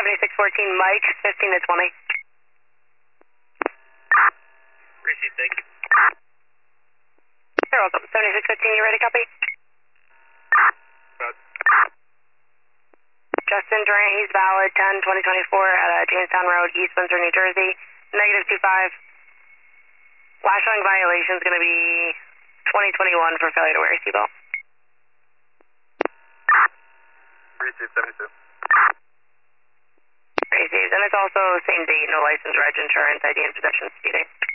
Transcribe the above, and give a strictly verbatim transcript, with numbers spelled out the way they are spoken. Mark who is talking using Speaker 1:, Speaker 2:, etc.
Speaker 1: seventy-six fourteen, Mike, fifteen to twenty.
Speaker 2: Received, thank you.
Speaker 1: You're welcome. seventy-six fifteen, you ready, copy?
Speaker 2: Good.
Speaker 1: Justin Durant, he's valid, ten twenty twenty-four at uh, Jamestown Road, East Windsor, New Jersey, negative two five. Lash line violation is going to be twenty twenty-one for failure to wear a seatbelt.
Speaker 2: Received, seventy-two.
Speaker 1: Received, and it's also same date, no license, reg, insurance, I D, and possession speeding.